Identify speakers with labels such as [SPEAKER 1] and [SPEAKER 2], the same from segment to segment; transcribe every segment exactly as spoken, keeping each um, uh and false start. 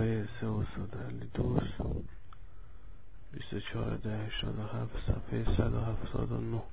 [SPEAKER 1] های سه و صدرلی دوست بیست و چهار ده هشتاد و هفت صفحه صد و هفتاد و نه.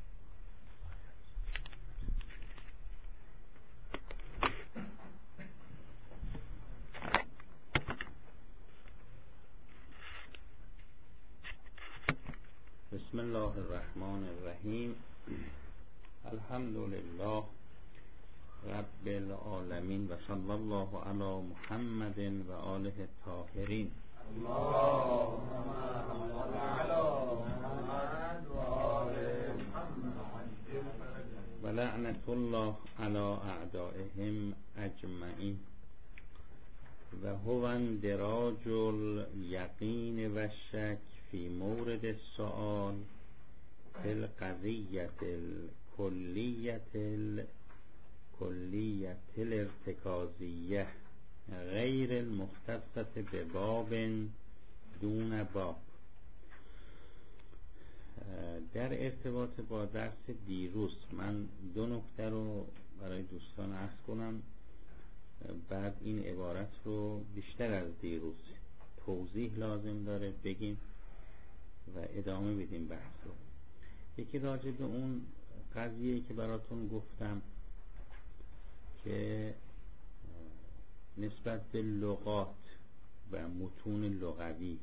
[SPEAKER 2] بسم الله الرحمن الرحیم. الحمد لله رب العالمین و صلی الله علی محمد و آله الطاهرین.
[SPEAKER 3] اللهم صل علی محمد و آل محمد
[SPEAKER 2] و لعنت الله علی اعدائهم اجمعین. و هو اندراج الیقین و شک فی مورد السؤال فی القضیة الکلیة الکلیة الارتکازیة غیر المختصة به باب دون باب. در ارتباط با درس دیروز من دو نکته رو برای دوستان عرض کنم، بعد این عبارت رو بیشتر از دیروز توضیح لازم داره بگیم و ادامه بدیم بحث رو. یکی راجع به اون قضیه که براتون گفتم که نسبت به لغات و متون لغوی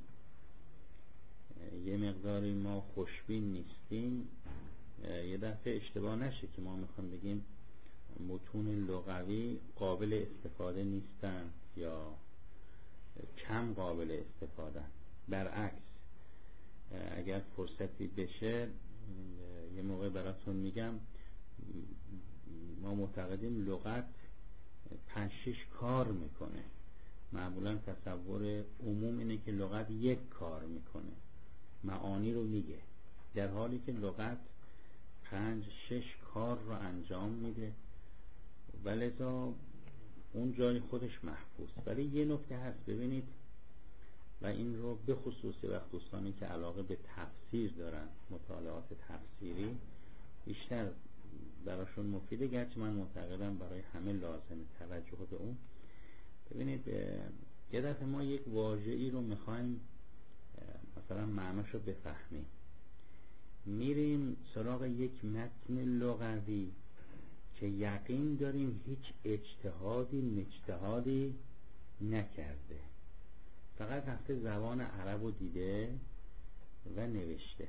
[SPEAKER 2] یه مقداری ما خوشبین نیستیم. یه دفعه اشتباه نشه که ما میخوام بگیم متون لغوی قابل استفاده نیستن یا کم قابل استفاده. برعکس، اگر فرصتی بشه یه موقع براتون میگم ما معتقدیم لغت پنج شش کار میکنه. معمولا تصور عموم اینه که لغت یک کار میکنه، معانی رو میگه، در حالی که لغت پنج شش کار رو انجام میده و لذا اون جای خودش محفوظ. ولی یه نکته هست ببینید، و این رو به خصوص وقت دوستانی که علاقه به تفسیر دارن، مطالعات تفسیری بیشتر براشون مفیده، گرچه من معتقدم برای همه لازمه توجه به اون. ببینید یه دفعه ما یک واژه‌ای رو میخوایم مثلا معناش رو بفهمیم، میریم سراغ یک متن لغوی که یقین داریم هیچ اجتهادی مجتهادی نکرده، فقط رفته زبان عرب رو دیده و نوشته.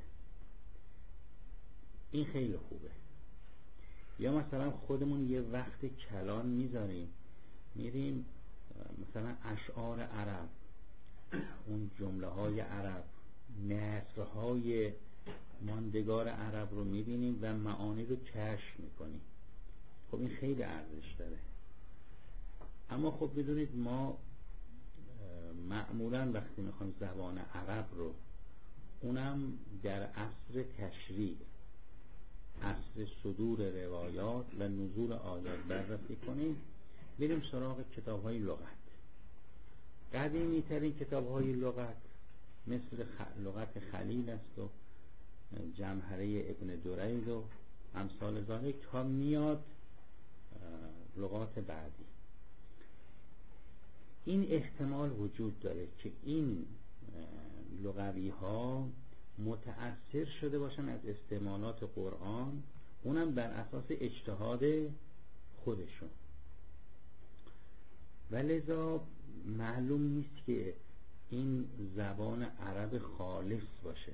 [SPEAKER 2] این خیلی خوبه. یا مثلا خودمون یه وقت کلان میذاریم میریم مثلا اشعار عرب، اون جمله های عرب، نثرهای ماندگار عرب رو میبینیم و معانی رو کشف میکنیم. خب این خیلی ارزش داره. اما خب بدونید ما معمولا وقتی میخوایم زبان عرب رو، اونم در عصر تشریع، عصر صدور روایات و نزول آیات بررسی کنیم، بریم سراغ کتاب های لغت. قدیمی ترین کتاب های لغت مثل خ... لغت خلیل است و جمهره ابن درید و امثال ذالک تا میاد لغات بعدی. این احتمال وجود داره که این لغوی ها متأثر شده باشن از استعمالات قرآن، اونم بر اساس اجتهاد خودشون، و لذا معلوم نیست که این زبان عرب خالص باشه.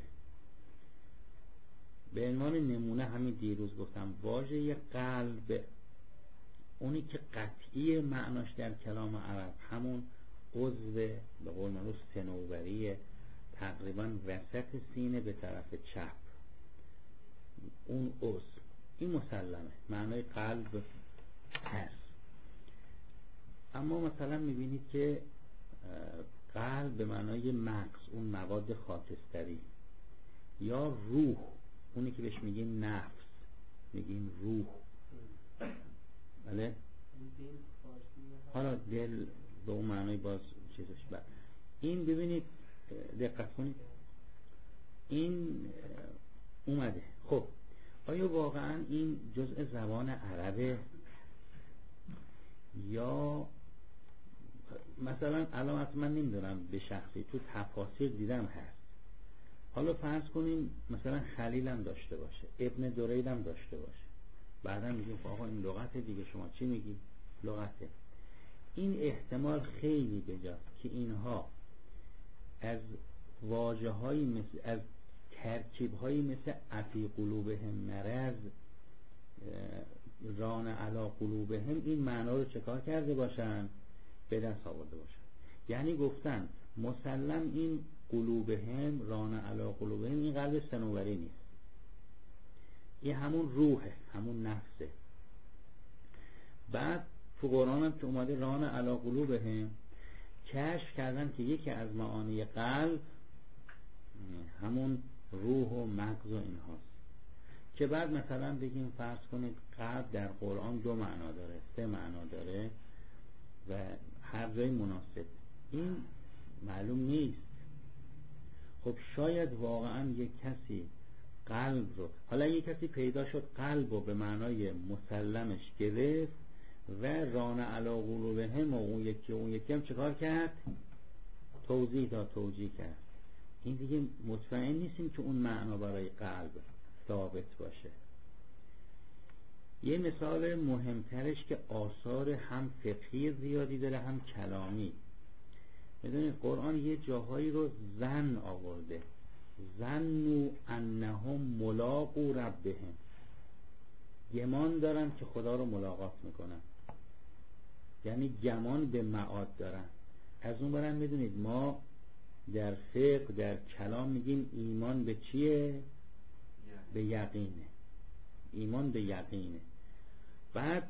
[SPEAKER 2] به عنوان نمونه همین دیروز گفتم واژه قلب، اونی که قطعی معناش در کلام عرب همون عضو به قول معروف صنوبریه، تقریبا وسط سینه به طرف چپ، اون عضو، این مسلمه معنای قلب هست. اما مثلا میبینید که قلب به معنای مغز، اون مواد خاکستری، یا روح، اونی که بهش میگیم نفس، میگیم روح، بله؟ حالا دل به اون معنای باز چیزش بر این ببینید دقت کنید این اومده. خب آیا واقعا این جزء زبان عربه یا مثلا الان اصلا من نمیدونم به شخصی تو تفاسیر دیدم هست. حالا فرض کنیم مثلا خلیل هم داشته باشه، ابن درید هم داشته باشه، بعدا میگیم آقا این لغت دیگه، شما چی میگی؟ لغته. این احتمال خیلی بجاست که اینها از واژه هایی مثل، از ترکیب هایی مثل افی قلوبهم مرض، ران علی قلوبهم، این معنا رو چکار کرده باشن؟ به دست آورده باشن. یعنی گفتن مسلم این قلوبهم، ران علی قلوبهم، این قلب صنوبری نیست، این همون روحه، همون نفسه. بعد تو قرآن هم که اومده ران علی قلوبهم، کشف کردن که یکی از معانی قلب همون روح و مغز و این هاست. که بعد مثلا بگیم فرض کنید قلب در قرآن دو معنا داره، سه معنا داره و هر جای مناسب، این معلوم نیست. خب شاید واقعا یک کسی قلب رو، حالا یک کسی پیدا شد قلب رو به معنای مسلمش گرفت و ران علی قلوبهم و اون یکی اون یکی هم چکار کرد؟ توضیح داد، توجیه کرد. این دیگه مطمئن نیستیم که اون معنا برای قلب ثابت باشه. یه مثال مهمترش که آثار هم فقهی زیادی داره هم کلامی. میدونید قرآن یه جاهایی رو ظن آورده، ظنوا انهم ملاقو ربهم، گمان دارن که خدا رو ملاقات میکنن، یعنی گمان به معاد دارن. از اون برم میدونید ما در فقه در کلام میگیم ایمان به چیه؟ به یقینه. ایمان به یقینه. بعد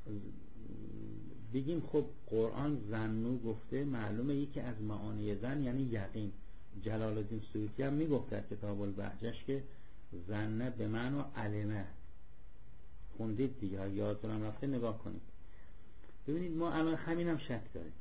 [SPEAKER 2] بگیم خب قرآن ظنو گفته، معلومه یکی از معانی ظن یعنی یقین. جلال الدین سیوطی هم میگفت در کتاب البهجش که ظن به معنی علمه. خوندید دیگه، یادتونم رفته، نگاه کنید. ببینید ما الان همین هم شک داریم.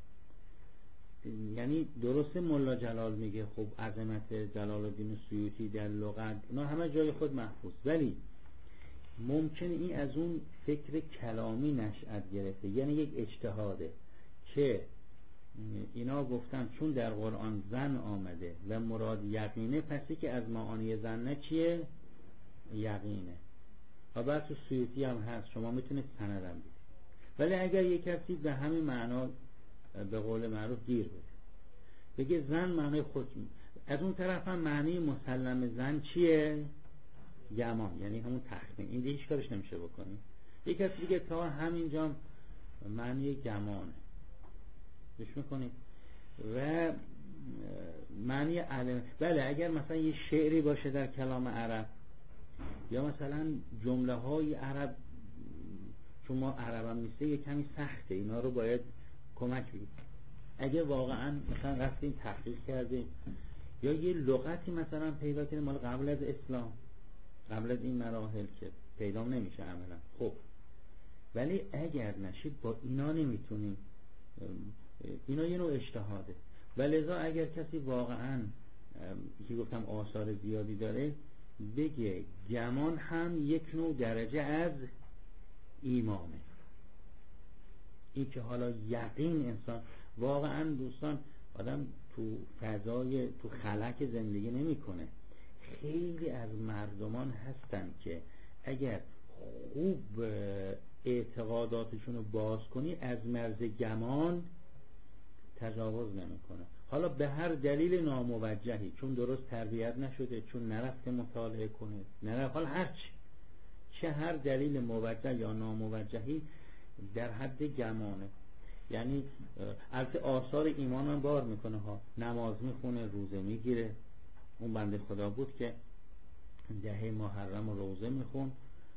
[SPEAKER 2] یعنی درسته ملا جلال میگه خب عظمت جلال الدین سیوطی در لغت اینا همه جای خود محفوظ، ولی ممکنه این از اون فکر کلامی نشأت گرفته، یعنی یک اجتهاده که اینا گفتن چون در قرآن ظن آمده و مراد یقینه، پسی که از معانی ظن چیه؟ یقینه. و بعد تو سیوطی هم هست، شما میتونید سندم بدید. ولی اگر یک کسی به همین معنا به قول معروف گیر بده، بگه ظن معنی خود، از اون طرف هم معنی مسلم ظن چیه؟ گمان، یعنی همون تخمین. این دیگه هیچ کارش نمیشه بکنی. یک کسی دیگه تا همینجا معنی گمانه، گوش میکنید. و معنی علم، بله اگر مثلا یه شعری باشه در کلام عرب، یا مثلا جمله های عرب، چون ما عربم نیسته یه کمی سخته، اینا رو باید کمک بگید. اگه واقعا مثلا رفتیم تحقیق کردیم یا یه لغتی مثلا پیدا کردیم مال قبل از اسلام، قبل از این مراحل که پیدا نمیشه عملا، خب ولی اگر نشید با اینا نمیتونیم، اینا یه نوع اجتهاده. ولذا اگر کسی واقعا که گفتم آثار زیادی داره، بگه گمان هم یک نوع درجه از ایمانه. این که حالا یقین انسان واقعا، دوستان آدم تو فضای تو خلق زندگی نمیکنه. خیلی از مردمان هستن که اگر خوب اعتقاداتشون رو باز کنی از مرز گمان تجاوز نمیکنه. حالا به هر دلیل ناموجهی، چون درست تربیت نشده، چون نرفته مطالعه کنه، نرفت، حالا هر چی، چه هر دلیل موجه یا ناموجهی در حد گمانه. یعنی البته آثار ایمان هم بار میکنه ها، نماز میخونه، روزه میگیره. اون بنده خدا بود که دهه محرم و روزه میخون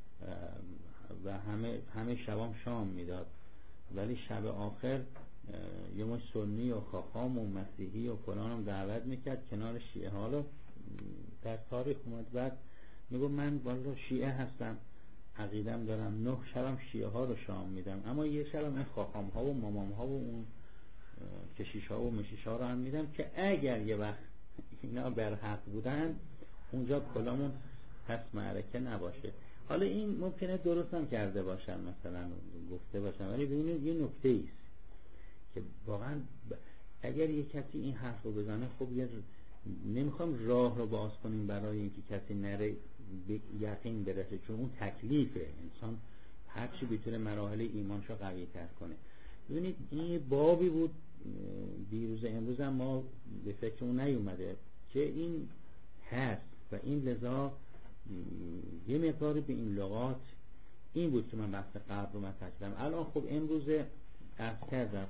[SPEAKER 2] و همه همه شبام شام میداد، ولی شب آخر یه مش سنی و خاخام و مسیحی و فلان هم دعوت میکرد کنار شیعه. حالا در تاریخ اومد بعد میگو من والا شیعه هستم، عقیدم دارم، نه شبم شیعه ها رو شام میدم، اما یه شبم این خاخام ها و مامام ها و اون کشیش ها و مشیش ها رو هم میدم که اگر یه وقت اینا بر حق بودن اونجا کلامون پس معرکه نباشه. حالا این ممکنه درست هم کرده باشن، مثلا گفته باشن، ولی ببینید یه نکته ایست که واقعا اگر یک کسی این حرف رو بزنه، خب یه نمیخوام راه رو باز کنیم برای اینکه کسی نره به یقین برسه، چون اون تکلیفه. انسان هر چی بتونه مراحل ایمانشو قوی تر کنه. ببینید این بابی بود دیروز امروز هم ما به فکرمون نیومده که این هست و این لذا یه مقداری به این لغات این بود که من بحث قبل رو مطرح کردم. الان خب امروز عرض کردم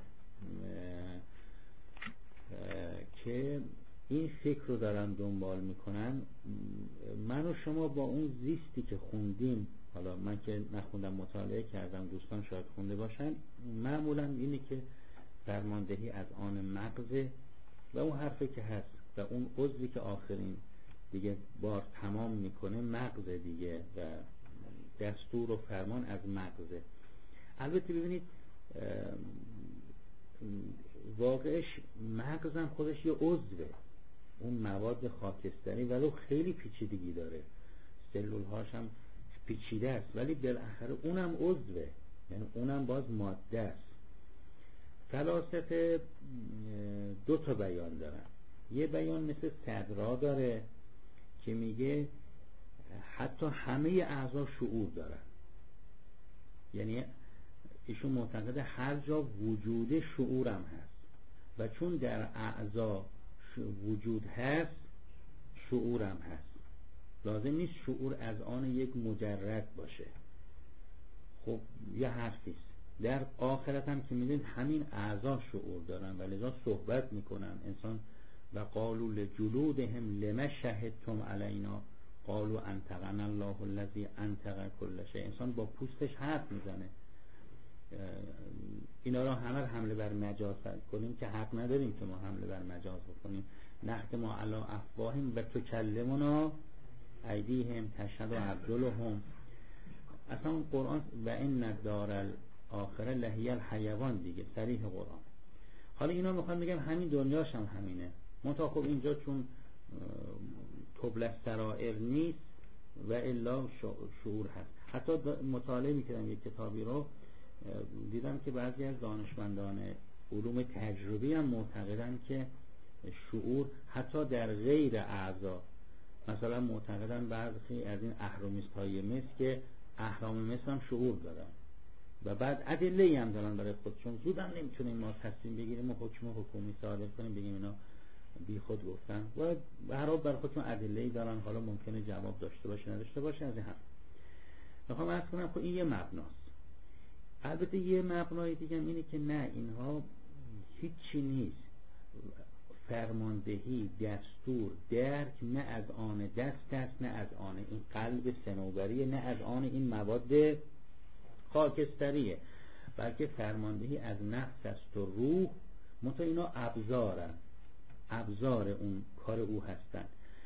[SPEAKER 2] که این فکر رو دارن دنبال میکنن. من و شما با اون زیستی که خوندیم، حالا من که نخوندم مطالعه کردم، دوستان شاید خونده باشن، معمولا اینه که فرماندهی از آن مغزه و اون حرفی که هست و اون عضوی که آخرین دیگه بار تمام میکنه مغزه دیگه و دستور و فرمان از مغزه. البته ببینید واقعش مغزم خودش یه عضوه، اون مواد خاکستری ولو خیلی پیچیدگی داره، سلول هاش هم پیچیده است، ولی بالاخره اونم عضوه، یعنی اونم باز ماده است. فلاسفه دو تا بیان دارن. یه بیان مثل صدرا داره که میگه حتی همه اعضا شعور دارن، یعنی ایشون معتقده هر جا وجود شعورم هست و چون در اعضا وجود هست شعورم هست. لازم نیست شعور از آن یک مجرد باشه. خب یه حرفیست. در آخرت هم که میدونید همین اعضا شعور دارن و لذا صحبت میکنن. انسان و قالوا لجلودهم لما شهدتم علینا قالوا انطقنا الله الذی انطق کل شیء. انسان با پوستش حرف میزنه. اینا را همه حمله بر مجاز کنیم که حق نداریم که ما حمله بر مجاز بکنیم. نختم علی افواههم و تکلمنا ایدیهم تشهد ارجلهم. اصلا قرآن و ان الدار الاخره لهی الحیوان دیگه صریح قرآن. حالا اینا میخوان بگم همین دنیاش هم همینه، منتها خب اینجا چون طبل السرائر نیست و الا شعور هست. حتی مطالعه میکردم یک کتابی رو، دیدم که بعضی از دانشمندان علوم تجربی هم معتقدن که شعور حتی در غیر اعضا، مثلا معتقدن بعضی از این اهرمیست های مس که اهرام مس هم شعور دارن و بعد ادله‌ای هم دارن برای خودشون. زود هم نمیتونیم ما تصمیم بگیریم و حکم حکومی صادر کنیم بگیم اینا بی خود گفتن و به هر حال برای خودشون ادله‌ای دارن. حالا ممکنه جواب داشته باشه نداشته باشه. از این هم میخوام عرض کنم که این یه مبناست. البته یه مبنای دیگه اینه که نه، اینها هیچی نیست. فرماندهی، دستور، درک نه از آن دست است، نه از آن این قلب صنوبریه، نه از آن این مواد خاکستریه، بلکه فرماندهی از نفس است و روح. منتها اینا ابزارن، ابزار اون کار او هستن.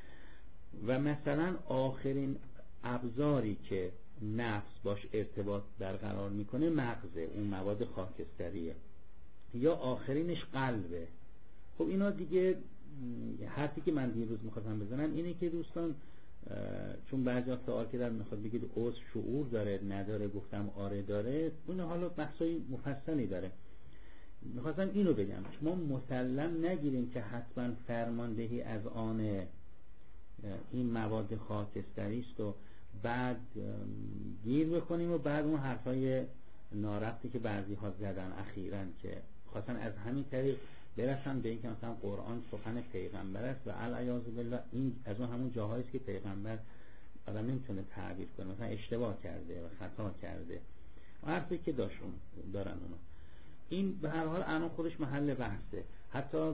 [SPEAKER 2] و مثلا آخرین ابزاری که نفس باش ارتباط برقرار میکنه مغزه، اون مواد خاکستریه، یا آخرینش قلبه. خب اینا دیگه حرفی که من دیروز میخواستم بزنم اینه که دوستان، چون بعضی سوال که در میخواد بگید عضو شعور داره نداره، گفتم آره داره، اون حالا بحثای مفصلی داره. میخواستم اینو بگم که ما مسلم نگیریم که حتما فرماندهی از آن این مواد خاکستری است و بعد گیر بکنیم و بعد اون حرفای نارفتی که بعضی ها زدن اخیراً که خواستن از همین طریق برسن به اینکه مثلا قرآن سخن پیغمبر است و العیاذ بالله این از اون همون جاهایی است که پیغمبر آدم نمیتونه تعبیر کنه، مثلا اشتباه کرده و خطا کرده و حرفی که داشون دارن اونا. این به هر حال الان خودش محل بحثه. حتی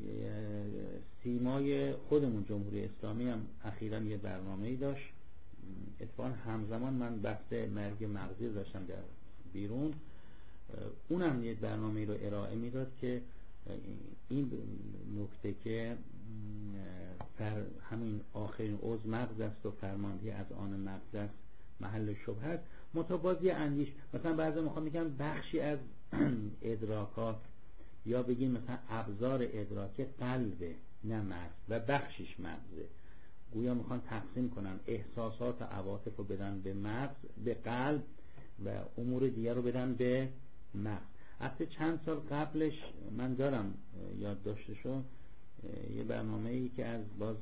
[SPEAKER 2] سیمای خودمون جمهوری اسلامی هم اخیراً یه برنامه‌ای داشت. اتفاقا همزمان من بحث مرگ مغزی داشتم در بیرون، اونم یه برنامه‌ای رو ارائه میداد که این نکته که فر همین آخرین عضو مغز است و فرماندهی از آن مغز است محل شبهه است. متابعات یه اندیش، مثلا بعضی میخوام بگم بخشی از ادراکات یا بگیم مثلا ابزار ادراک قلبه نه مغز و بخشش مغزه، گویا میخوان تقسیم کنن احساسات و عواطف رو بدن به مغز به قلب و امور دیگر رو بدن به مغز. حتی چند سال قبلش من دارم یاد داشتشو، یه برنامه ای که از باز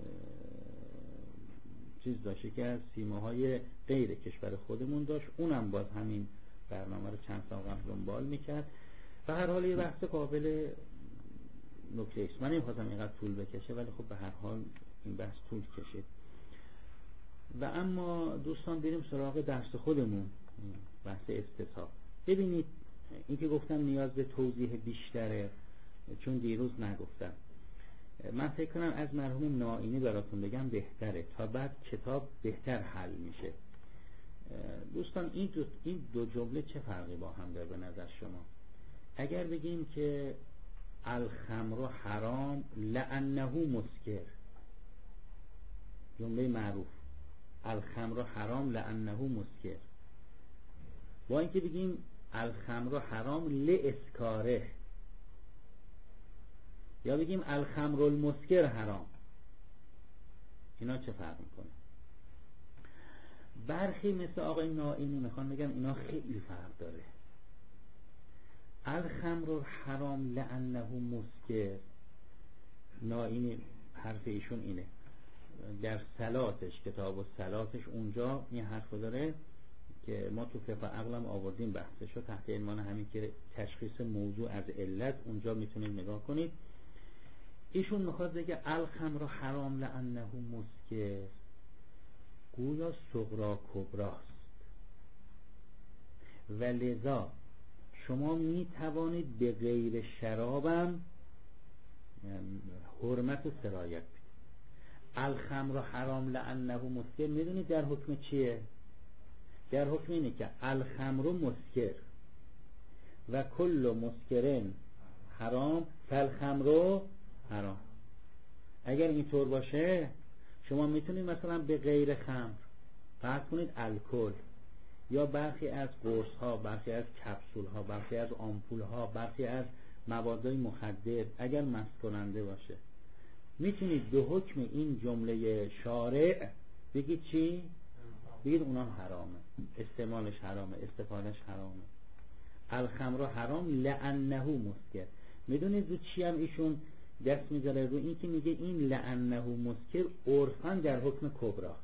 [SPEAKER 2] چیز داشته که از سیماهای غیر کشور خودمون داشت، اونم باز همین برنامه رو چند سال قبل دنبال میکرد. و هر حال یه بحث قابل نکته است. من نمیخواستم اینقدر طول بکشه، ولی خب به هر حال این بحث طول کشید. و اما دوستان بریم سراغ درس خودمون، بحث استصحاب. ببینید این که گفتم نیاز به توضیح بیشتره، چون دیروز نگفتم. من فکر کنم از مرحوم نائینی براتون بگم بهتره، تا بعد کتاب بهتر حل میشه. دوستان این دو, این دو جمله چه فرقی با هم داره به نظر شما؟ اگر بگیم که الخمر حرام لانه مسکر، جمله معروف الخمر حرام لانه مسکر، با اینکه بگیم الخمر حرام لاسکاره، یا بگیم الخمر المسکر حرام، اینا چه فرق میکنه؟ برخی مثل آقای نائینی میخوان بگن اینا خیلی فرق داره. الخمر حرام لانه مسکر، نائینی حرف ایشون اینه، در صلاتش، کتاب و صلاتش اونجا این حرف داره که ما تو فقه عقلم آوردیم بحثشو تحت عنوان همین که تشخیص موضوع از علت، اونجا میتونید نگاه کنید. ایشون میخواد بگه الخمر حرام لانه مسکر، گویا صغرا کبراست و لذا شما میتوانید به غیر شرابم حرمت و سرایت بدید. الخمر حرام لانه مسکر، میدونید در حکم چیه؟ در حکم اینه که الخمر مسکر و کل مسکرن حرام فالخمر حرام. اگر اینطور باشه شما میتونید مثلا به غیر خمر فرض کنید الکل، یا برخی از قرص ها، برخی از کپسول ها، برخی از آمپول ها، برخی از موادهای مخدر اگر مست کننده باشه، میتونید به حکم این جمله شارع بگید چی؟ بگید اونا حرامه، استعمالش حرامه، استفادهش حرامه. الخمر حرام لانه مسکر. میدونید رو چی هم ایشون دست میذاره؟ رو این که میگه این لانه مسکر عرفاً در حکم کبراست،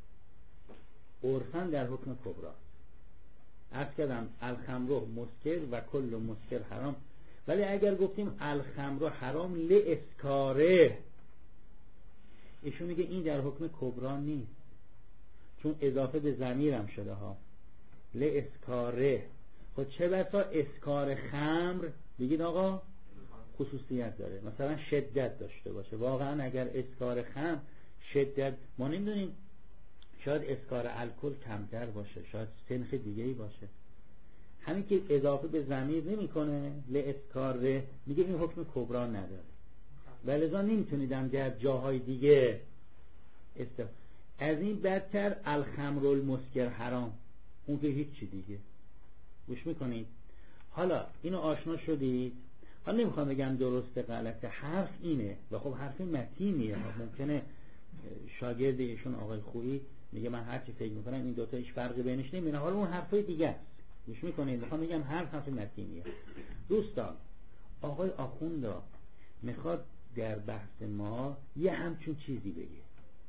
[SPEAKER 2] عرفاً در حکم کبراست. عرض کردم الخمر مسکر و کل مسکر حرام، ولی اگر گفتیم الخمر حرام لاسکاره، ایشون میگه این در حکم کبرا نیست، چون اضافه به ضمیر هم شده ها، لاسکاره. خب چه بسا اسکار خمر بگید آقا خصوصیت داره، مثلا شدت داشته باشه. واقعا اگر اسکار خمر شدت، ما نمیدونیم، شاید اسکار الکل کمتر باشه، شاید سنخ دیگه ای باشه. همین که اضافه به ضمیر نمیکنه لاسکاره، میگه این حکم کبرا نداره، ولذا نمیتونیدم در جاهای دیگه است. از این بدتر الخمر المسکر حرام، اون که هیچ چی دیگه. گوش میکنید؟ حالا اینو آشنا شدید. حالا نمیخوام بگم درسته غلطه، حرف اینه و خب حرف متینیه. ممکنه شاگرد ایشون آقای خویی میگه من هر چی فکر میکنم این دوتا هیچ فرقی بینش نمیبینه، حالا اون حرفای دیگه است. گوش میکنید؟ میخوام بگم حرف حرف متینیه. دوستان آقای آخوندا میخواد در بحث ما یه همچون چیزی بگه.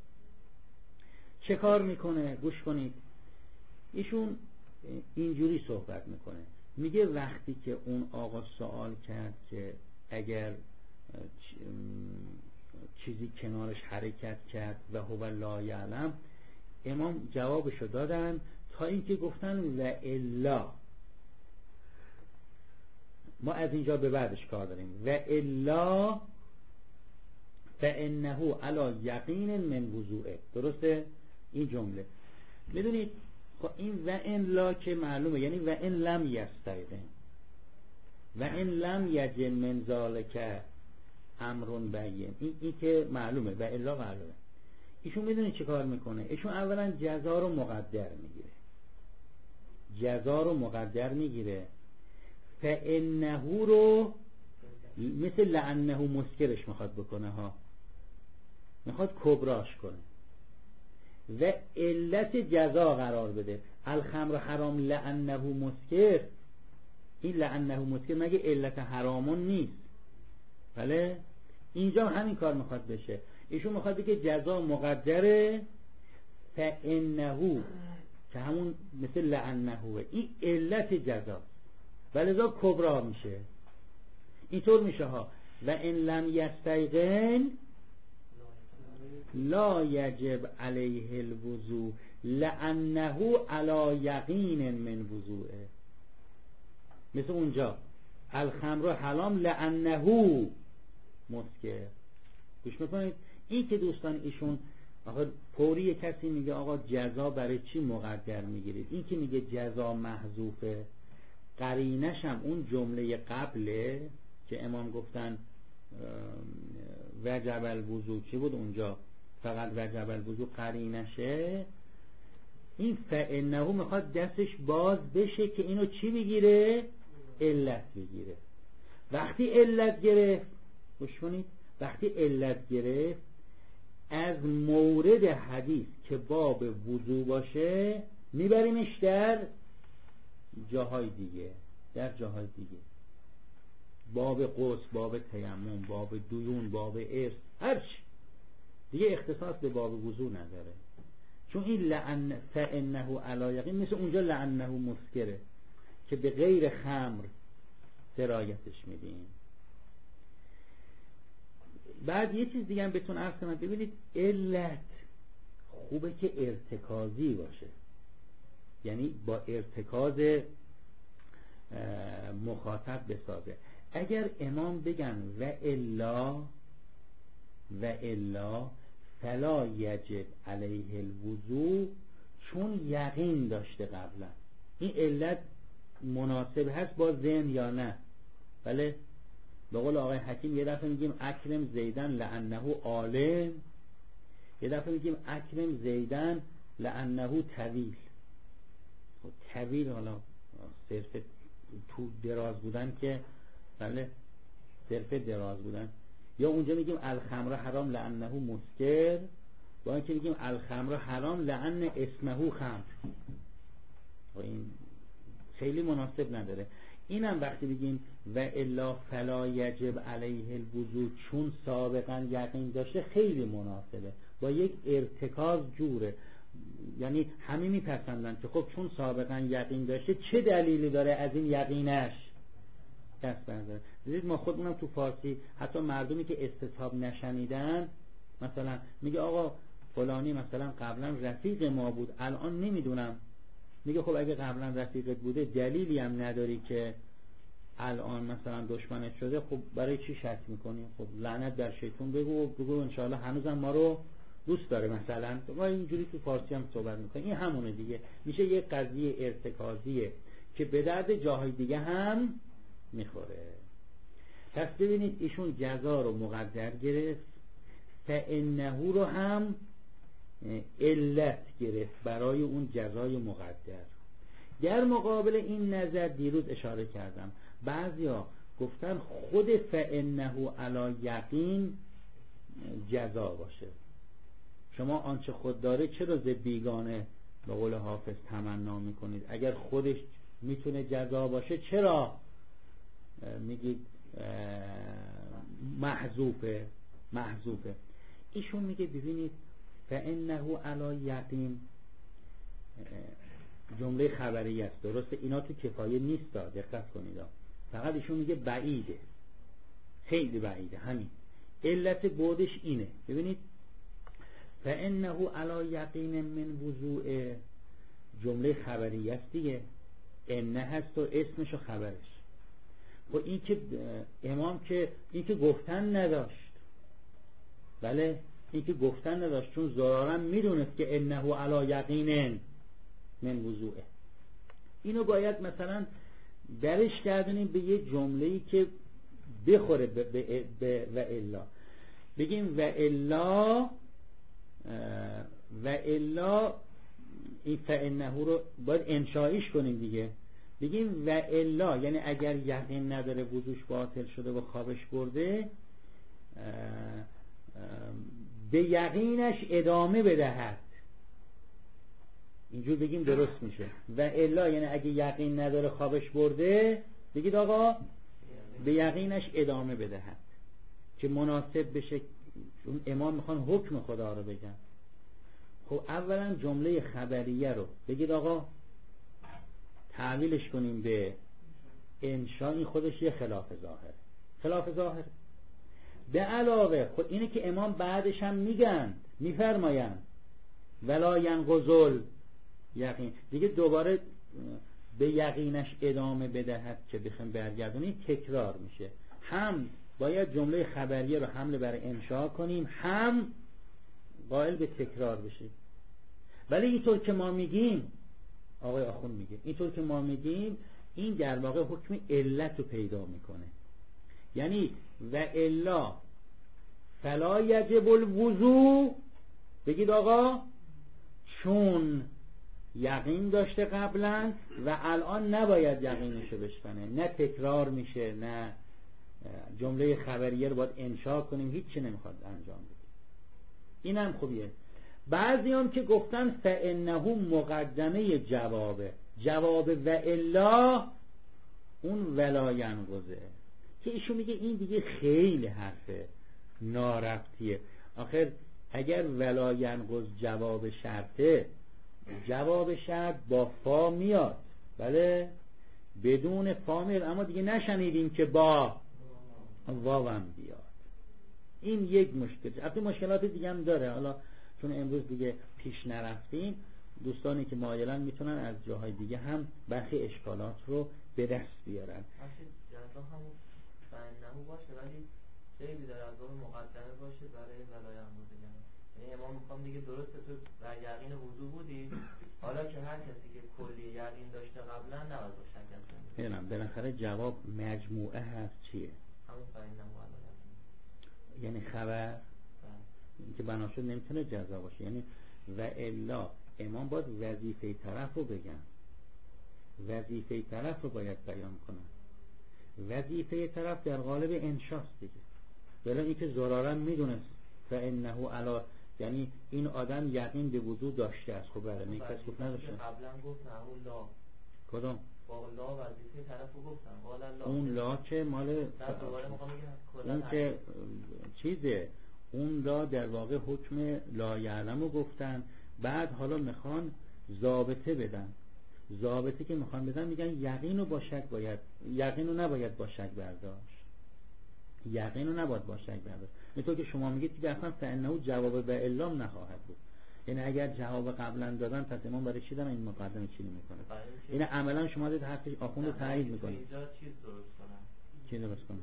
[SPEAKER 2] چه کار میکنه؟ گوش کنید. ایشون اینجوری صحبت میکنه، میگه وقتی که اون آقا سوال کرد که اگر چیزی کنارش حرکت کرد و هو لا یعلم، امام جوابشو دادن تا اینکه گفتن و الا، ما از اینجا به بعدش کار داریم، و الا فانه علی یقین من وضوءه. درسته این جمله؟ میدونید خب این و ان لا که معلومه، یعنی و ان لم یستیقن و ان لم یجن من ذالک امر بین، این این که معلومه، و الا معلومه. ایشون میدونی چه کار میکنه؟ ایشون اولا جزا رو مقدر میگیره، جزا رو مقدر میگیره، فانه رو مثل لانه مسکرش میخواد بکنه ها، میخواد کبراش کنه و علت جزا قرار بده. الخمر حرام لانه مسکر، این لعنه مسکر مگه علت حرامون نیست؟ بله اینجا همین کار میخواد بشه. ایشون میخواد بگه جزا مقدره فانه که همون مثل لعنهوه، این علت جزا ولذا کبرا میشه. اینطور میشه ها و ان لم یستیقن لا یجب علیه الوضوء لعنه علی یقین من وضوءه. مثل اونجا الخمر حرام لعنه مسکر. گوش میکنید این که دوستان ایشون آخه پوری کسی میگه آقا جزا برای چی مقدر میگیرید؟ این که میگه جزا محذوفه قرینش هم اون جمله قبله که امام گفتن وجب الوضوء چی بود اونجا؟ فقط وجب الوضوء قرینشه. این فانه میخواد دستش باز بشه که اینو چی بگیره؟ علت بگیره. وقتی علت گرفت گوش کنید وقتی علت گرفت از مورد حدیث که باب وضو باشه میبریمش در جاهای دیگه، در جاهای دیگه، باب غسل، باب تیمم، باب دیون، باب ارث، هر چی دیگه اختصاص به باب وضو نداره. چون این لعن فانه علی یقین مثل اونجا لعنه مسکره که به غیر خمر سرایتش میدیم. بعد یه چیز دیگه هم بهتون عرض کنم، ببینید علت خوبه که ارتکازی باشه، یعنی با ارتکاز مخاطب بسازه. اگر امام بگن و الا و الا فلا یجب علیه الوضوء چون یقین داشته قبلا، این علت مناسب هست با ذهن یا نه؟ بله به قول آقای حکیم یه دفعه میگیم اکرم زیدن لعنه عالم، یه دفعه میگیم اکرم زیدن لعنه طویل. طویل حالا صرف تو دراز بودن که بله صرف دراز بودن. یا اونجا میگیم الخمر حرام لعنه مسکر، با اینکه میگیم الخمر حرام لعن اسمه خمر. این خیلی مناسب نداره. اینم وقتی بگیم و الا فلا یجب علیه الوضوء چون سابقا یقین داشته خیلی مناسبه، با یک ارتکاز جوره. یعنی همه میپسندن که خب چون سابقا یقین داشته چه دلیلی داره از این یقینش دست برداره. دیدید ما خودمونم تو فارسی حتی مردمی که استصحاب نشنیدن مثلا میگه آقا فلانی مثلا قبلا رفیق ما بود الان نمیدونم، میگه خب اگه قبلا رفیقت بوده دلیلی هم نداری که الان مثلا دشمنت شده، خب برای چی شک میکنی؟ خب لعنت در شیطون بگو بگو انشاءالله هنوزم ما رو دوست داره. مثلا ما اینجوری تو فارسی هم صحبت میکنیم. این همونه دیگه، میشه یه قضیه ارتکازیه که به درد جاهای دیگه هم میخوره. پس ببینید ایشون جزا رو مقدر گرفت، فانه رو هم علت گرفت برای اون جزای مقدر. در مقابل این نظر دیروز اشاره کردم بعضیا گفتن خود فانه علی یقین جزا باشه. شما آنچه خود داره چرا ز بیگانه به قول حافظ تمنا میکنید؟ اگر خودش میتونه جزا باشه چرا میگید محذوفه؟ محذوفه. ایشون میگه ببینید فانه علی یقین جمله خبری است، درسته اینا تو کفایه نیست، دقت کنید. فقط ایشون میگه بعیده، خیلی بعیده. همین علت بودش اینه. ببینید فانه علی یقین من وضوء جمله خبری است دیگه، انه هست و اسمش و خبرش. و این که امام که این که گفتن نداشت، بله این که گفتن نداشت چون ضرارا میدونست که انه علی یقین من وضوءه. اینو باید مثلا درش کردنیم به یه جمله‌ای که بخوره به, به, به و الا. بگیم و الا و الا این فانه رو باید انشاییش کنیم دیگه. بگیم و الا یعنی اگر یقین نداره وضوش باطل شده و خوابش برده به یقینش ادامه بدهد. اینجور بگیم درست میشه. و الا یعنی اگه یقین نداره خوابش برده بگید آقا به یقینش ادامه بدهد که مناسب بشه. اون امام میخوان حکم خدا رو بگن. خب اولا جمله خبریه رو بگید آقا تعویلش کنیم به انشا، این خودش یه خلاف ظاهره. خلاف ظاهره. به علاوه خود اینه که امام بعدش هم میگن میفرماین ولا ینقضل یقین، دیگه دوباره به یقینش ادامه بدهد که بخیم برگردونیم تکرار میشه. هم باید جمله خبریه رو حمل بر انشا کنیم، هم قائل به تکرار بشیم. ولی اینطور که ما میگیم، آقای آخوند میگه اینطور که ما میگیم، این در واقع حکم علت رو پیدا میکنه. یعنی و الا فلا یجب الوضوء، بگید آقا چون یقین داشته قبلا و الان نباید یقینشو بشکنه، نه تکرار میشه نه جمله خبریه رو باید انشا کنیم، هیچی نمیخواد انجام بده. این هم خوبیه. بعضی هم که گفتن فانه مقدمه جوابه، جواب و الا اون ولا ینقضه، که ایشون میگه این دیگه خیلی حرف ناربطیه. آخر اگر ولا ینقض جواب شرطه، جواب شرط با فا میاد، بله بدون فا میاد، اما دیگه نشنیدیم که با واوم بیاد. این یک مشکل. البته مشکلات دیگه هم داره، حالا چون امروز دیگه پیش نرفتیم، دوستانی که مایلن میتونن از جاهای دیگه هم برخی اشکالات رو به دست بیارن.
[SPEAKER 3] جزا همون فعنهو باشه، ولی خیلی در عذاب مقدمه باشه برای ولایت بودن. یعنی امام میخوام دیگه درسته تو در یقین وضو بودی، حالا که هر کسی که کلی یقین داشته قبلا نباید با شک از زنده.
[SPEAKER 2] ببینم بالاخره جواب مجموعه هست چیه؟
[SPEAKER 3] همون فعنهو ولایت.
[SPEAKER 2] یعنی خبر که بنا شد نمیتونه جزا باشه. یعنی و الا امام باید وظیفه طرف رو بگن، وظیفه طرف رو باید بیان کنن. وظیفه طرف در قالب انشاست دیگه. ولی اینکه زرارم میدونست فانه علی، یعنی این آدم یقین به وضو داشته است. خب برای این کس گفت نداشته.
[SPEAKER 3] قبلا گفتن اون لا
[SPEAKER 2] کدوم؟
[SPEAKER 3] با لا وظیفه طرف رو گفتن. قال لا
[SPEAKER 2] اون لا که مال
[SPEAKER 3] دوباره میخوام بگم
[SPEAKER 2] اون که چیزه، اون لا در واقع حکم لا یعلم رو گفتن. بعد حالا میخوان ضابطه بدن. ضابطه که میخوان بدن میگن یقین رو با شک باید، یقین رو نباید با شک برداشت، یقین رو نباید با شک برداشت. اینطور که شما میگید که اصلا فانه جواب و الا نخواهد بود. یعنی اگر جواب قبلا دادن پس امام برای چی دارن این مقدمه چی میکنه؟ این عملا شما دید حرف آخوند رو تایید میکنه.
[SPEAKER 3] اینجا چیز درست کنن،
[SPEAKER 2] چی درست کنن؟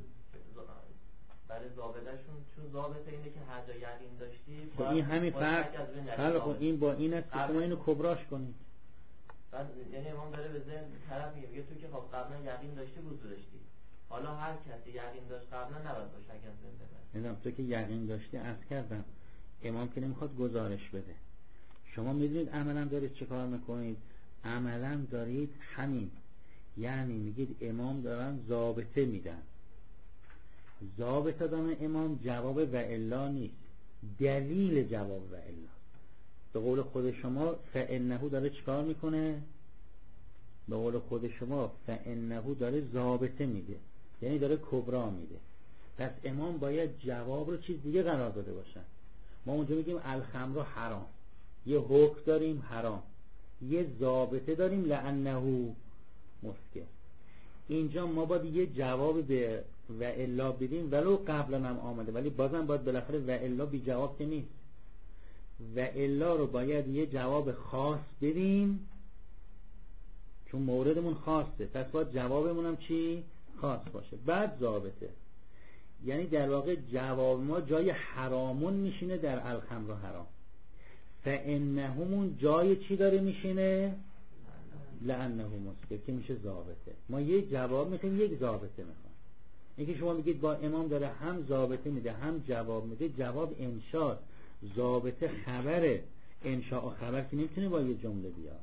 [SPEAKER 3] برای ضابطه‌شون، چون ضابطه اینه که هر جا یقین داشتی
[SPEAKER 2] خب این همین فرق. حالا خب این با این است که شما اینو کبراش کنید.
[SPEAKER 3] بعد یعنی امام داره به ذهن طرف میگه تو که خب قبلا یقین داشتی وضو داشتی، حالا هر کسی یقین داشت قبلا نباید با شک از زنده بره.
[SPEAKER 2] نمیدونم تو که یقین داشتی عرض کردم امام که نمیخواد گزارش بده. شما میدونید عملا دارید چه کار میکنید؟ عملا دارید همین، یعنی میگید امام دارن ضابطه میدن. ضابطه دادن امام جواب و الا نیست، دلیل جواب و الا. به قول خود شما فانه داره چیکار میکنه؟ به قول خود شما فانه داره ضابطه میده، یعنی داره کبرا میده. پس امام باید جواب رو چیز دیگه قرار داده باشن. ما اونجا میگیم الخمر حرام، یه حکم داریم حرام، یه ضابطه داریم لانه مسکر. اینجا ما باید یه جواب به و الا بدیم ولو قبلا هم آمده، ولی بازم باید بالاخره و الا بی جواب که نیست. و الا رو باید یه جواب خاص بدیم چون موردمون خاصه، پس باید جوابمون هم چی؟ خاص باشه. بعد ضابطه، یعنی در واقع جواب ما جای حرامون میشینه در الخمر و حرام، فانهمون جای چی داره میشینه؟ لانه مسکر که میشه ضابطه. ما یه جواب میخوایم، یک ضابطه میخوایم. اینکه شما میگید با امام داره هم ضابطه میده هم جواب میده، جواب انشاء، ضابطه خبره. انشاء و خبر که نمیتونه با یه جمله بیاد.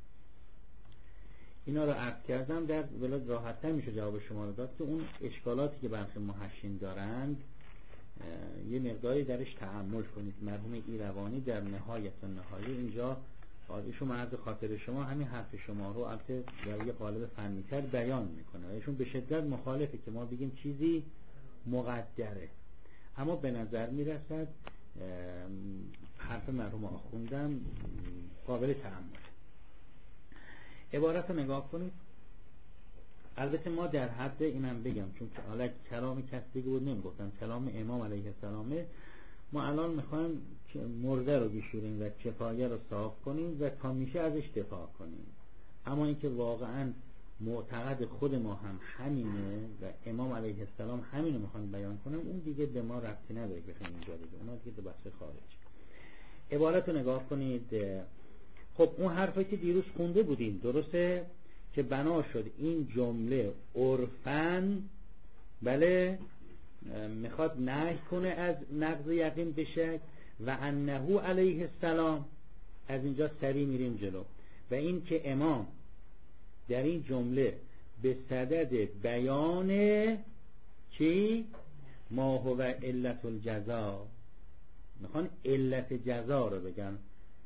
[SPEAKER 2] اینا رو عرض کردم، در ولاد راحت‌تر میشه جواب شما رو داد که اون اشکالاتی که برخی محشین دارند یه مقداری درش تأمل کنید. مرحوم ایروانی در نهایت النهایه اینجا ایشون مرز خاطر شما همین حرف شما رو البته در یه قالب فنی‌تر بیان میکنه و ایشون به شدت مخالفه که ما بگیم چیزی مقدره، اما به نظر میرسد حرف مرحوم آخوندم قابل تأمل. عبارت رو نگاه کنید. البته ما در حد اینم بگم چون حالا کلام کسی دیگه بود نمیگفتم، کلام امام علیه السلامه، ما الان میخوایم مرده رو بشوریم و کفایه رو صاف کنیم و تا میشه ازش دفاع کنیم، اما اینکه واقعا معتقد خود ما هم همینه و امام علیه السلام همینو میخوان بیان کنم، اون دیگه به ما ربطی نداره که بخوایم اینجا بگیم، اونا دیگه به بحث خارج. عبارت رو نگاه کنید. خب اون حرفی که دیروز خونده بودیم درسته که بنا شد این جمله عرفاً بله میخواد نهی کنه از نقض یقین به شک و انه علیه السلام، از اینجا سری میریم جلو، و این که امام در این جمله به صدد بیان چی؟ ما هو علت الجزا، میخوان علت جزا رو بگن،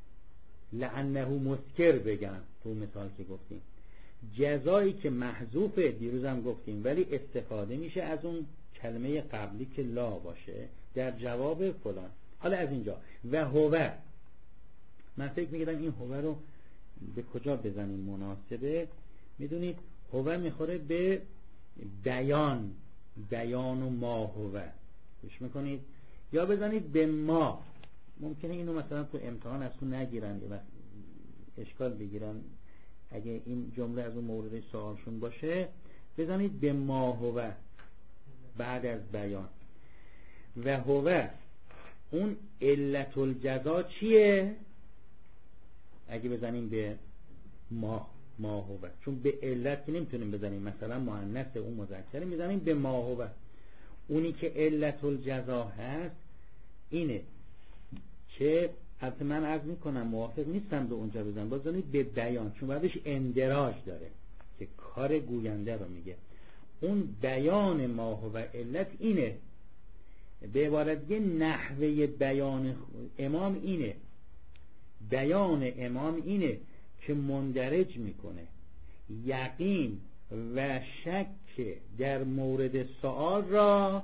[SPEAKER 2] لعنه مسکر بگن تو مثال که گفتیم، جزایی که محذوفه دیروز هم گفتیم ولی استفاده میشه از اون کلمه قبلی که لا باشه در جواب فلان. حالا از اینجا و هو، من فکر میگم این هو رو به کجا بزنیم مناسبه؟ میدونید هو میخوره به بیان، بیان و ما هو گوش میکنید، یا بزنید به ما. ممکنه اینو مثلا تو امتحان از تو نگیرن و اشکال بگیرن، اگه این جمله از اون مورد سوالشون باشه بزنید به ما هو بعد از بیان. و هو اون علت الجزا چیه؟ اگه بزنیم به ما ما هو، چون به علت که نمیتونیم بزنیم مثلا مؤنث اون مذکر، میزنیم به ما هو. اونی که علت الجزا هست اینه که البته من عرض میکنم موافق نیستم به اونجا بزنم، بزنید به بیان، چون بعدش اندراج داره که کار گوینده رو میگه. اون بیان ما هو علت اینه، به عبارت دیگه نحوه بیان امام اینه، بیان امام اینه که مندرج میکنه یقین و شک در مورد سؤال را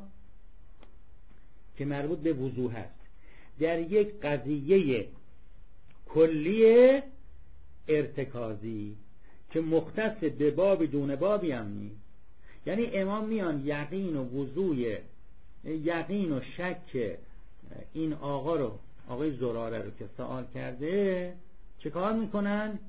[SPEAKER 2] که مربوط به وضوح هست در یک قضیه کلیه ارتکازی که مختص به باب دون بابی هم نیست. یعنی امام میان یقین و وضوح، یقین و شک این آقا رو، آقای زراره رو که سوال کرده، چه کار میکنن؟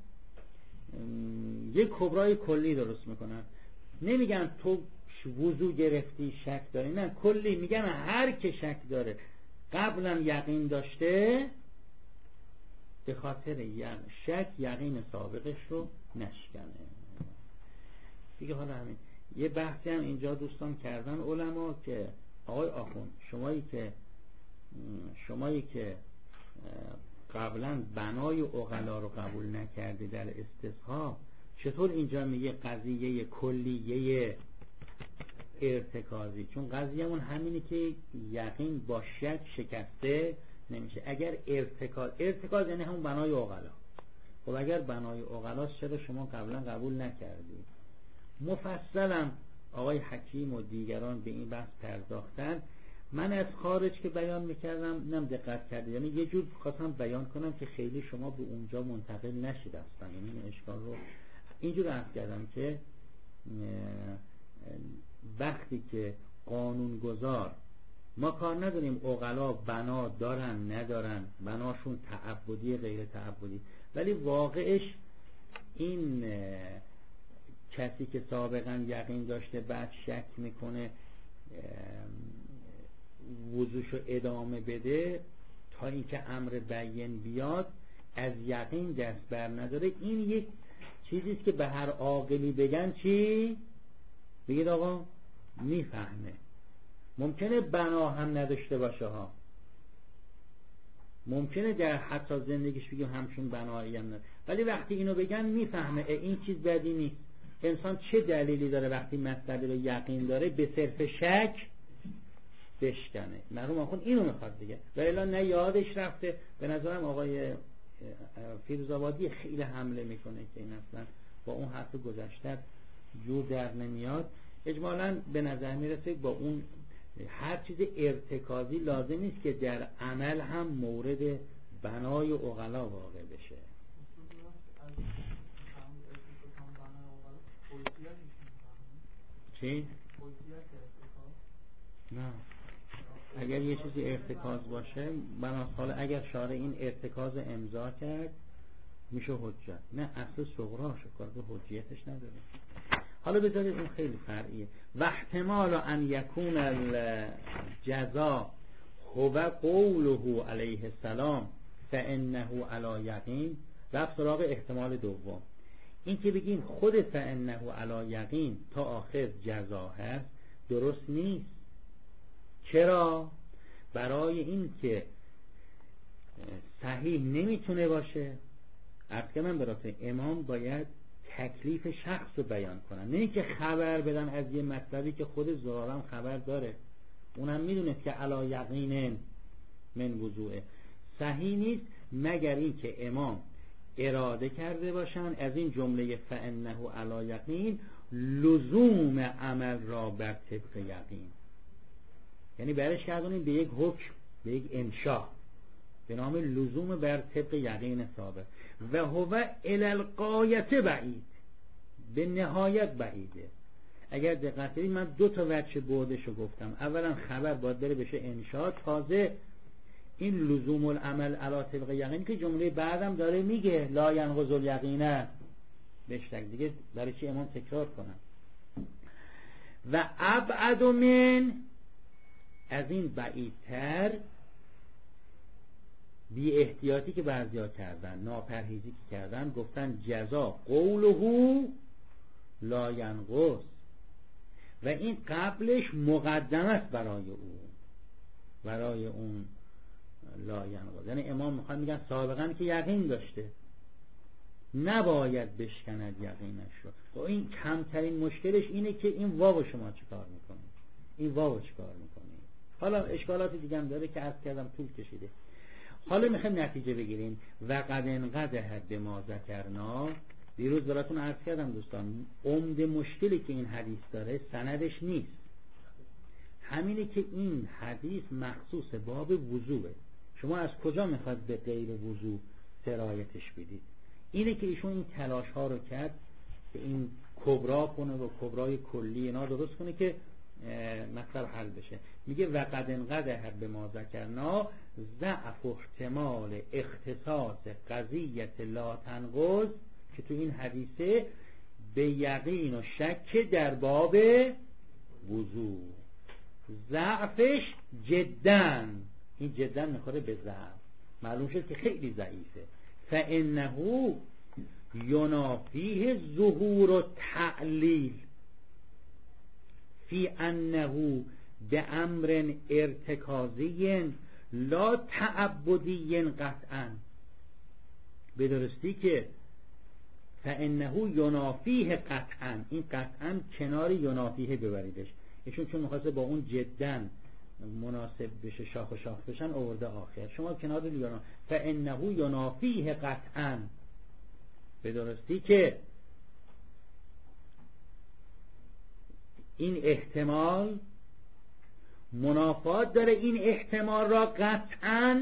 [SPEAKER 2] یک کبرای کلی درست میکنن. نمیگن تو وضوح گرفتی شک داری، نه، کلی میگن هر که شک داره قبلا یقین داشته به خاطر شک یقین سابقش رو نشکنه دیگه. حالا همین یه بحثی هم اینجا دوستان کردن علما که آقای آخوند شمایی که شمایی که قبلا بنای عقلا رو قبول نکرده در استصحاب، چطور اینجا میگه قضیه کلیه ارتکازی؟ چون قضیه‌مون همینه که یقین با شک شکسته نمیشه. اگر ارتکاز ارتکاز یعنی همون بنای عقلا، خب اگر بنای عقلاست چرا شما قبلا قبول نکردید؟ مفصلا آقای حکیم و دیگران به این بحث پرداختن. من از خارج که بیان میکردم نم دقت کردید، یعنی یه جور خواستم بیان کنم که خیلی شما به اونجا منتقل نشید اصلا، یعنی این اشکال رو اینجور عرض کردم که وقتی که قانونگذار، ما کار نداریم عقلا بنا دارن ندارن، بناشون تعبدی غیر تعبدی، ولی واقعش این کسی که سابقا یقین داشته بعد شک میکنه وضوشو ادامه بده تا اینکه امر بیان بیاد از یقین دست بر نداره. این یک چیزیست که به هر عاقلی بگن چی؟ بگید آقا میفهمه. ممکنه بنا هم نداشته باشه ها، ممکنه در حتی زندگیش بگیم همشون بنایی هم نداره، ولی وقتی اینو بگن میفهمه این چیز بدی نیست. انسان چه دلیلی داره وقتی مسئله رو یقین داره به صرف شک بشکنه؟ معلوم آخون اینو میخواد دیگه، و الا نه یادش رفته. به نظرم آقای فیروزآبادی خیلی حمله میکنه که این اصلا با اون حرف گذشته جور در نمیاد. اجمالاً به نظر میرسه با اون هر چیز ارتکازی لازم نیست که در عمل هم مورد بنای عقلا واقع بشه. چی؟ نه، اگر یه چیزی ارتکاز باشه بناس، حالا اگر شارع این ارتکاز امضا کرد میشه حجت، نه اصل صغراشه، کار به حجیتش نداره. حالا بذارید اون خیلی فرعیه. و احتمال ان یکون الجزا هو قوله علیه السلام فانه علی یقین. رفت سراغ احتمال دوم، این که بگیم خود فانه علی یقین تا آخر جزا هست درست نیست. چرا؟ برای این که صحیح نمیتونه باشه. عرض کردم براتون امام باید تکلیف شخص رو بیان کنن، نه که خبر بدن از یه مطلبی که خود ظاهرا خبر داره، اونم میدونه که علی یقین من وضوعه. صحیح نیست مگر این که امام اراده کرده باشن از این جمله فانه علی یقین لزوم عمل را بر طبق یقین، یعنی برش کردونیم به یک حکم، به یک انشاء به نام لزوم بر طبق یقین ثابت. و هو الی الغایت بعید، به نهایت بعیده. اگر دقت کنید من دو تا وجه بردشو گفتم. اولا خبر باید بره بشه انشاء، تازه این لزوم العمل علی طبق یقین که جمله بعدم داره میگه لا ینقض الیقین، بهش دیگه برای چی امام تکرار کنن. و ابعد من، از این بعیدتر، بی احتیاطی که بعضیا کردن، ناپرهیزی که کردن، گفتن جزا قوله لا ینقض و این قبلش مقدم است برای او، برای اون لا ینقض. یعنی امام میخوان میگن سابقا که یقین داشته نباید بشکند یقینش رو. و این کمترین مشکلش اینه که این واو شما چیکار میکنید، این واو چیکار میکنید. حالا اشکالات دیگه هم داره که عرض کردم طول کشیده. حالا میخوایم نتیجه بگیریم. و قد انقضح بما ذکرنا، دیروز براتون عرض کردم دوستان، عمده مشکلی که این حدیث داره سندش نیست، همینه که این حدیث مخصوص باب وضوعه. شما از کجا میخواد به غیر وضوع سرایتش بدید؟ اینه که ایشون این تلاش ها رو کرد که این کبرا کنه و کبرای کلی اینا درست کنه که مطلب حل بشه. میگه و قد انقضح بما ذکرنا ضعف احتمال اختصاص قضیت لا تنقض، که تو این حدیثه به یقین و شک در باب وضوع ضعفش جدا، این جدا میخوره به ضعف، معلوم شد که خیلی ضعیفه. فانه ینافیه ظهور و تعلیل فی انه به امر ارتکازی لا تعبدی قطعا. به درستی که فانه ینافیه قطعا، این قطعا کنار ینافیه ببریدش، ایشون چون میخواسته با اون جدا مناسب بشه، شاخ و شاخ بشن، آورده آخر، شما کنار ینافیه. فانه ینافیه قطعا، به درستی که این احتمال منافات داره این احتمال را قطعا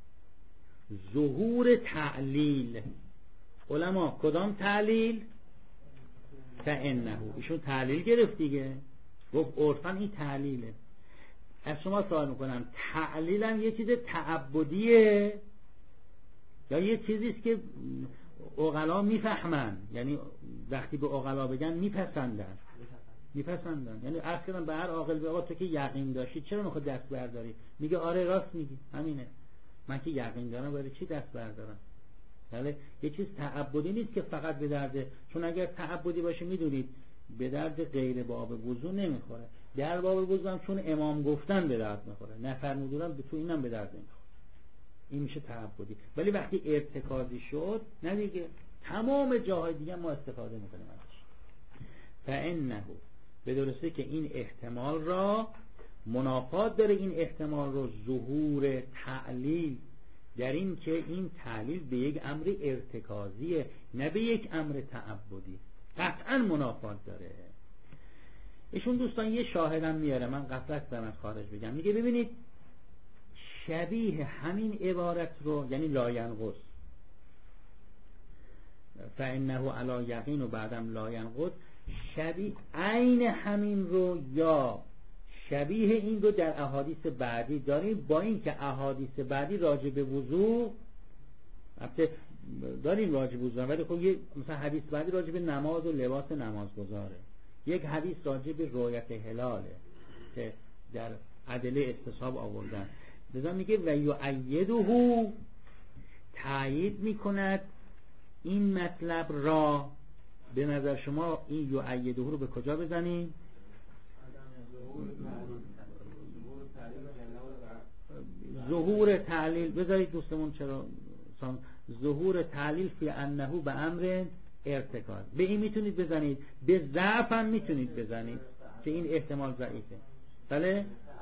[SPEAKER 2] ظهور تعلیل. علما کدام تعلیل؟ فانه، ایشون تعلیل گرفت دیگه، گفت عرفاً این تعلیله. از شما سوال میکنم تعلیل هم یه چیز تعبدیه یا یه چیزیست که عقلا میفهمن، یعنی وقتی به عقلا بگن میپسندن میپسندن یعنی عرض کردم به هر عاقل به آقا تو که یقین داشتی چرا میخواد دست برداری؟ میگه آره راست میگی، همینه، من که یقین دارم برای چی دست بردارم؟ بله، یه چیز تعبدی نیست که فقط به درده، چون اگر تعبدی باشه میدونید به درد غیر باب وضو نمیخوره، در باب وضو هم چون امام گفتن به درد میخوره، نفرمودن به تو اینم به درد نمیخوره، این میشه تعبدی. ولی وقتی ارتکازی شد نه دیگه، تمام جاهای دیگه ما استفاده میکنیم ازش. فانه، به درسته که این احتمال را منافات داره، این احتمال رو ظهور تعلیل در این که این تعلیل به یک امر ارتکازیه، نه به یک امر تعبدی. قطعا منافات داره. ایشون دوستان یه شاهدم میاره، من غفلت دارم از خارج بگم، میگه ببینید شبیه همین عبارت رو، یعنی لا ینقص فانه علی یقین و بعدم لا ینقص، شبیه عین همین رو یا شبیه این رو در احادیث بعدی داریم، با این که احادیث بعدی راجع به وضو البته داریم راجع به وضو، ولی خب یه مثلا حدیث بعدی راجع به نماز و لباس نمازگزاره، یک حدیث راجع به رؤیت هلاله که در ادله استصحاب آوردن. لذا میگه و یؤیده، تایید میکند این مطلب را. به نظر شما این یؤیده رو به کجا بزنیم؟ ظهور تعلیل بذارید دوستمون، چرا ظهور تعلیل فی انه به امر ارتکاز. به این میتونید بزنید، به ضعف هم میتونید بزنید که این احتمال ضعیفه. بله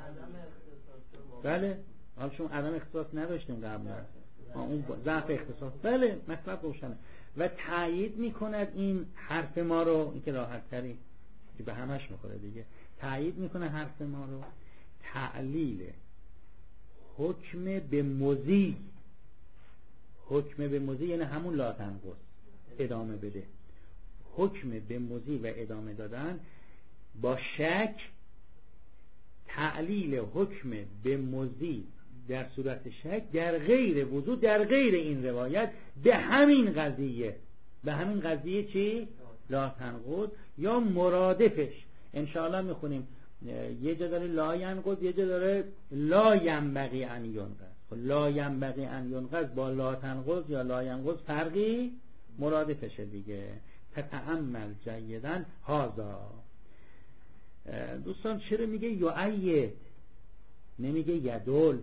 [SPEAKER 2] بله حالا چون عدم اختصاص نداشتیم قبلا، اون ضعف اختصاص، بله مطلب روشنه. و تایید میکند این حرف ما رو، این که راحت تری که به همش میخوره دیگه، تایید میکنه حرف ما رو تعلیل حکم به مضی. حکم به مضی یعنی همون لا تنقص، ادامه بده. حکم به مضی و ادامه دادن با شک، تعلیل حکم به مضی در صورت شک در غیر وضو، در غیر این روایت، به همین قضیه. به همین قضیه چی؟ لا تنقض یا مرادفش. انشاءالله میخونیم یه جا داره لا ینقض، یه جا داره لا ینبغی ان ینقض. لا ینبغی ان ینقض با لا تنقض یا لا ینقض فرقی مرادفشه دیگه. تتأمل جیداً هذا. دوستان چرا میگه یؤید نمیگه یدل؟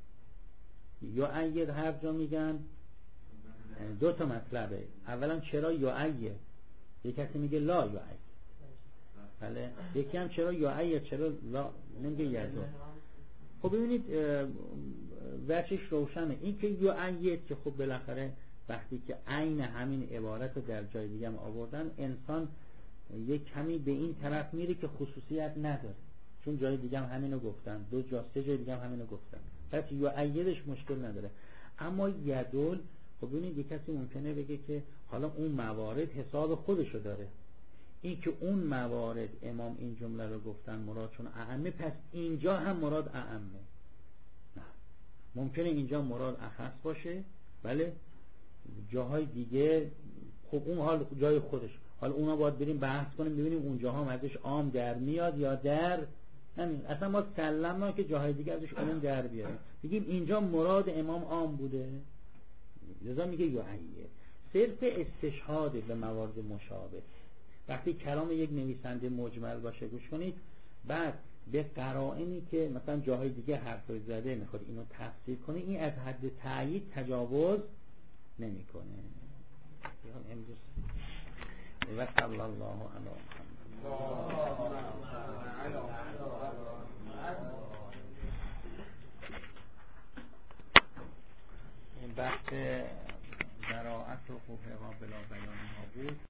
[SPEAKER 2] یؤید هر جا میگن دو تا مطلبه. اولا چرا یؤید؟ یک کسی میگه لا یؤید، بله. یکی هم چرا یؤید، چرا لا نمیگه یدل؟ خب ببینید وجهش روشنه. این که یؤید که خب بالاخره وقتی که عین همین عبارت رو در جای دیگه هم آوردن، انسان یک کمی به این طرف میره که خصوصیت نداره، چون جای دیگه هم همینو گفتن، دو جا سه جای دیگه هم همینو گفتن، پس یؤیدش مشکل نداره. اما یدل، خب ببینید یک کسی ممکنه بگه که حالا اون موارد حساب خودشو داره، این که اون موارد امام این جمله رو گفتن مراد چون اعمه، پس اینجا هم مراد اعمه. نه، ممکنه اینجا مراد اخص باشه، بله، جاهای دیگه خب اون حال جای خودش. حالا اونا باید بریم بحث کنیم ببینیم اونجاها ازش عام در میاد یا در همین. اصلا ما سلمنا که جاهای دیگه ازش عام در بیاریم، بگیم اینجا مراد امام عام بوده. لذا میگه یؤید، صرف استشهاد به موارد مشابه. وقتی کلام یک نویسنده مجمل باشه، گوش کنید، بعد به قرائنی که مثلا جاهای دیگه حرفای زده میخواد اینو تفسیر کنه، این از حد تأیید تجاوز نمیکنه. امروز و صلی الله علی محمد. این بحث براءت و خوب بلا بیان ها بود.